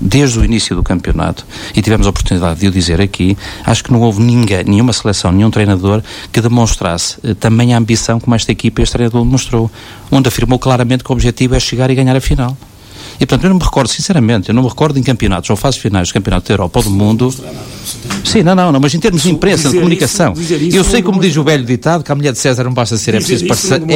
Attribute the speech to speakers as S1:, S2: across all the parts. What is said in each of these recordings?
S1: desde o início do campeonato, e tivemos a oportunidade de o dizer aqui, acho que não houve nenhuma seleção, nenhum treinador que demonstrasse também a ambição como esta equipa e este treinador demonstrou, onde afirmou claramente que o objetivo é chegar e ganhar a final. E, portanto, eu não me recordo, sinceramente, em campeonatos ou fases finais do Campeonato da Europa ou do mundo. Sim, não, mas em termos de imprensa, de comunicação. Eu sei, como diz o velho ditado, que a mulher de César não basta ser, é preciso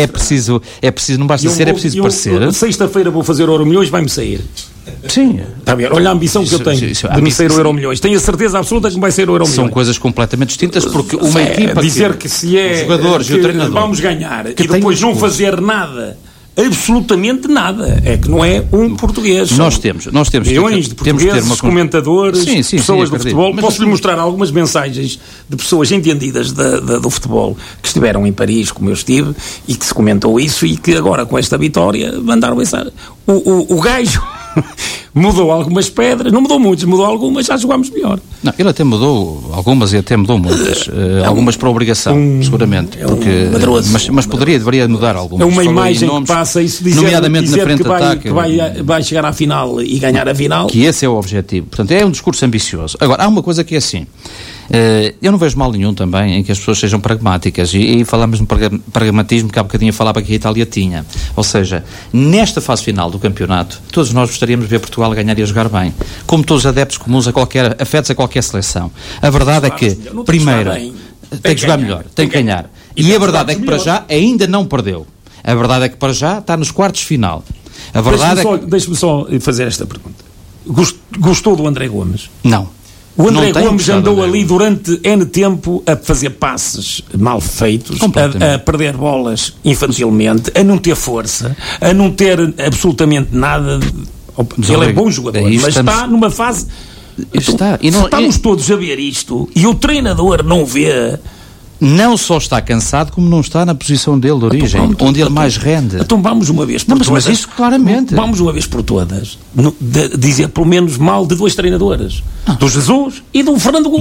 S1: parecer.
S2: Sexta-feira vou fazer Euromilhões, vai-me sair.
S1: Sim.
S2: Está a ver? Olha a ambição que eu tenho de me sair o Euromilhões. Tenho a certeza absoluta que me vai sair o Euromilhões.
S1: São coisas completamente distintas, porque uma equipa
S2: dizer que se é
S1: os jogadores e o treinador
S2: vamos ganhar e depois não fazer nada, absolutamente nada, é que não é um português.
S1: Nós temos
S2: milhões de portugueses, comentadores, pessoas do futebol. Posso-lhe mostrar algumas mensagens de pessoas entendidas do futebol que estiveram em Paris, como eu estive, e que se comentou isso, e que agora com esta vitória mandaram pensar. O gajo mudou algumas pedras, não mudou muitas, mudou algumas, já jogámos melhor.
S1: Não, ele até mudou algumas e até mudou muitas, algumas por obrigação, seguramente, mas deveria mudar algumas.
S2: É uma imagem que passa isso,
S1: nomeadamente na frente de ataque,
S2: que vai chegar à final e ganhar a final.
S1: Que esse é o objetivo, portanto é um discurso ambicioso. Agora, há uma coisa que é assim, eu não vejo mal nenhum também em que as pessoas sejam pragmáticas, e falamos no pragmatismo que há bocadinho falava que a Itália tinha, ou seja, nesta fase final do campeonato, todos nós gostaríamos de ver Portugal a ganhar e a jogar bem, como todos os adeptos comuns afetos a qualquer seleção. A verdade é que, primeiro, tem que jogar melhor, tem que ganhar, e a verdade é que para já ainda não perdeu. A verdade é que para já está nos quartos de final. A verdade
S2: Deixe-me só fazer esta pergunta. Gostou do André Gomes?
S1: Não.
S2: O André Gomes andou ali durante N tempo a fazer passes mal feitos, a perder bolas infantilmente, a não ter força, a não ter absolutamente nada. Ele é bom jogador, mas está numa fase. Estamos todos a ver isto e o treinador não vê.
S1: Não só está cansado, como não está na posição dele de origem, onde ele mais rende.
S2: Então vamos uma vez por todas.
S1: Mas isso claramente.
S2: Vamos uma vez por todas dizer pelo menos mal de dois treinadores. Do Jesus e do Fernando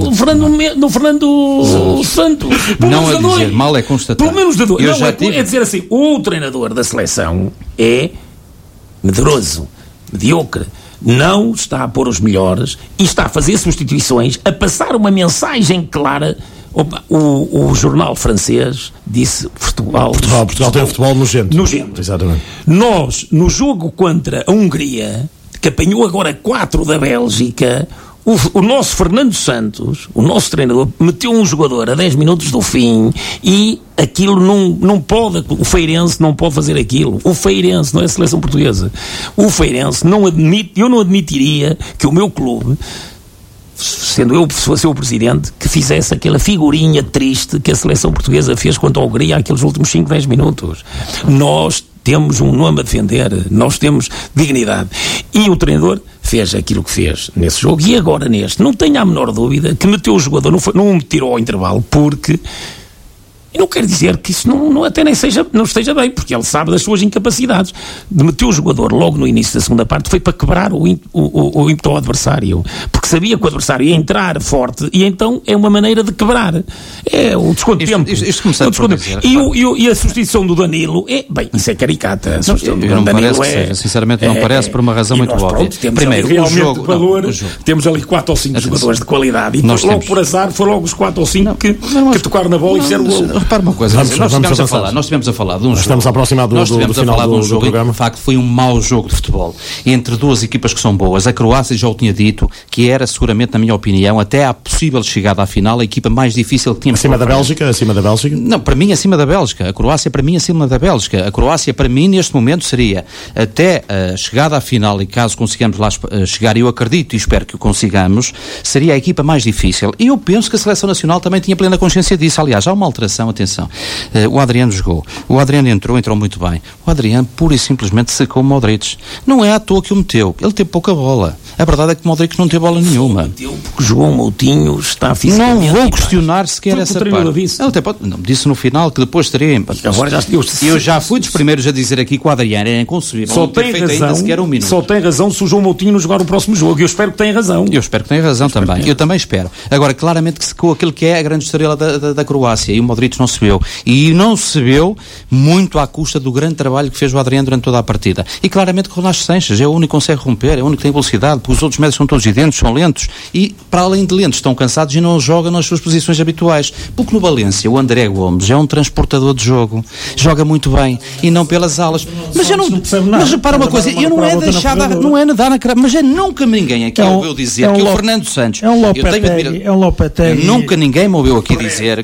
S2: Santos.
S1: Não é dizer mal, é constatar.
S2: Pelo menos de dois. É dizer assim, o treinador da seleção é medroso, mediocre. Não está a pôr os melhores e está a fazer substituições, a passar uma mensagem clara. O jornal francês disse Portugal
S3: tem um futebol nojento. Exatamente.
S2: Nós, no jogo contra a Hungria, que apanhou agora 4 da Bélgica, o nosso Fernando Santos, o nosso treinador, meteu um jogador a 10 minutos do fim, e aquilo não pode, o Feirense não pode fazer aquilo. O Feirense não é a seleção portuguesa. O Feirense não admite, eu não admitiria que o meu clube, sendo eu, se fosse o presidente, que fizesse aquela figurinha triste que a seleção portuguesa fez contra a Hungria aqueles últimos 5, 10 minutos. Nós temos um nome a defender, nós temos dignidade. E o treinador fez aquilo que fez nesse jogo, e agora neste, não tenho a menor dúvida que meteu o jogador, não me tirou ao intervalo, porque eu não quero dizer que isso até nem não esteja bem, porque ele sabe das suas incapacidades. De meter o jogador logo no início da segunda parte foi para quebrar o ímpeto ao adversário, porque sabia que o adversário ia entrar forte, e então é uma maneira de quebrar. É o desconto de tempo. E a substituição do Danilo isso é caricata.
S1: Sinceramente não parece, por uma razão muito óbvia.
S2: Primeiro, o jogo, temos ali 4 ou 5 jogadores de qualidade, e logo por azar foram logo os 4 ou 5 que tocaram na bola e fizeram o gol.
S1: Repara uma coisa, nós estivemos a falar de um jogo.
S3: Estamos a aproximar do final do
S1: jogo
S3: programa.
S1: E, de facto, foi um mau jogo de futebol entre duas equipas que são boas. A Croácia, já o tinha dito, que era seguramente, na minha opinião, até à possível chegada à final, a equipa mais difícil que tínhamos.
S3: Acima da Bélgica? Não,
S1: para mim, acima da Bélgica. A Croácia, para mim, acima da Bélgica. A Croácia, para mim, neste momento, seria até a chegada à final, e caso consigamos lá chegar, eu acredito e espero que o consigamos, seria a equipa mais difícil. E eu penso que a Seleção Nacional também tinha plena consciência disso. Aliás, há uma alteração. Atenção, o Adriano jogou, o Adriano entrou muito bem, o Adriano pura e simplesmente secou o Modric. Não é à toa que o meteu, ele teve pouca bola. A verdade é que o Modric não teve bola nenhuma.
S2: Meteu porque João Moutinho está fisicamente.
S1: Não vou questionar sequer essa parte. Ele disse no final que depois teria. Eu já fui dos primeiros a dizer aqui que o Adriano era inconcebível.
S2: Só tem razão se o João Moutinho não jogar o próximo jogo. Eu espero que tenha razão.
S1: Eu espero que tenha razão também. Eu também espero. Agora, claramente que secou aquilo que é a grande estrela da Croácia, e o Modric não se viu. E não se viu muito à custa do grande trabalho que fez o Adriano durante toda a partida. E claramente que o Ronaldo Sanches é o único que consegue romper, é o único que tem velocidade, porque os outros médios são todos idênticos, são lentos, e para além de lentos estão cansados e não jogam nas suas posições habituais. Porque no Valência o André Gomes é um transportador de jogo, joga muito bem, e não pelas alas. Mas eu não mas repara uma coisa, eu não é deixar, não é nadar na cara, mas nunca ninguém aqui ouviu dizer que o Fernando Santos, nunca ninguém me ouviu aqui dizer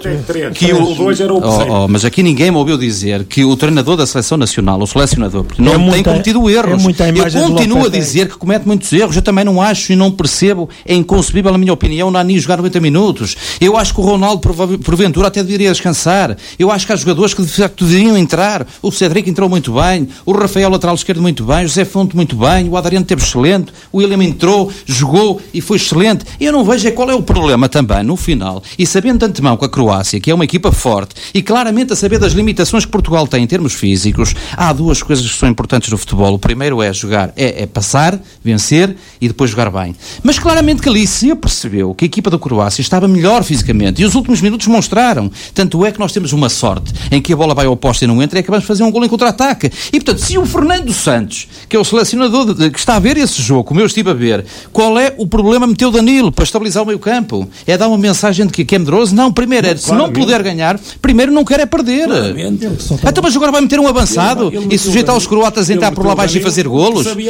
S1: mas aqui ninguém me ouviu dizer que o treinador da seleção nacional, o selecionador, não tem cometido erros. Eu continuo a dizer que comete muitos erros. Eu também não acho e não percebo, é inconcebível, na minha opinião, o Nani jogar 90 minutos. Eu acho que o Ronaldo, porventura, até deveria descansar. Eu acho que há jogadores que de facto deveriam entrar. O Cedric entrou muito bem, o Rafael lateral esquerdo muito bem, o José Fonte muito bem, o Adriano teve excelente, o William entrou, jogou e foi excelente. Eu não vejo qual é o problema também, no final, e sabendo de antemão que a Croácia, que é uma equipa forte, e claramente a saber das limitações que Portugal tem em termos físicos, há duas coisas que são importantes no futebol. O primeiro é jogar, é passar, vencer e depois jogar bem. Mas claramente que ali se apercebeu que a equipa da Croácia estava melhor fisicamente, e os últimos minutos mostraram. Tanto é que nós temos uma sorte em que a bola vai ao poste e não entra, e acabamos de fazer um gol em contra-ataque. E portanto, se o Fernando Santos, que é o selecionador que está a ver esse jogo, como eu estive a ver, qual é o problema? Meteu o Danilo para estabilizar o meio campo? É dar uma mensagem de que é medroso? Não, primeiro é, se não puder ganhar, primeiro não quer é perder. Então, mas agora vai meter um avançado e sujeitar os croatas a entrar por lá abaixo e fazer golos?